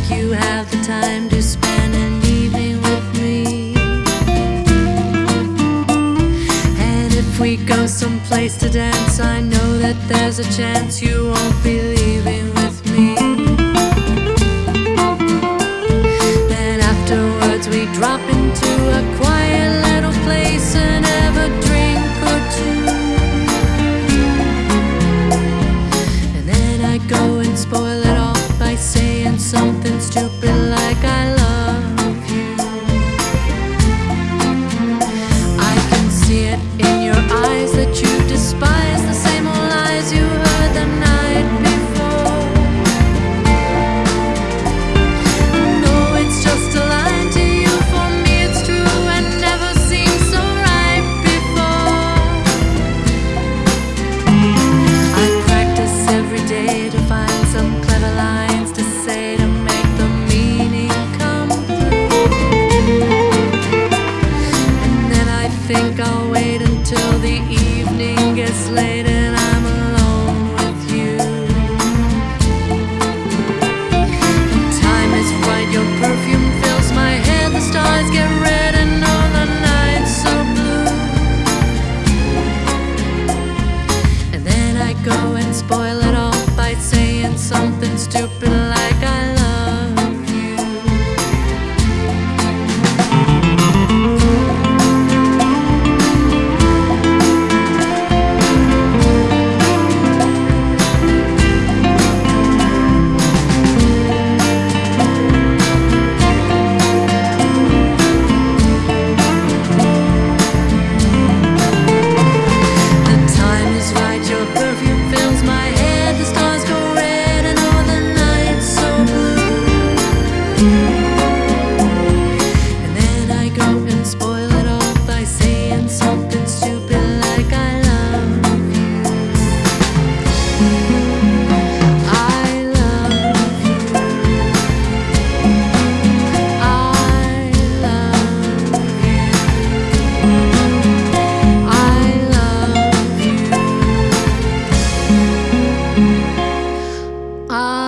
you have the time to spend an evening with me. And if we go someplace to dance, I know that there's a chance you won't be leaving with me. Then afterwards we drop into a quiet little place and have a drink or two. And then I go and spoil it all by saying something stupid like I love you. I can see it in your eyes that you despise the same old lies you heard the night before. No, it's just a line to you. For me it's true and never seemed so right before. I practice every day to find some clever lines to say to make the meaning come through. And then I think I'll wait until the evening gets late and I'm alone with you. The time is right, your perfume fills my head, the stars get red and all the nights so blue. And then I go and spoil it all by saying something stupid like I love you. The time is right, your perfume fills my head, the stars go red and all the nights so blue. And then I go and spoil it all by saying something stupid like I love you. I love you. I love you. I love you.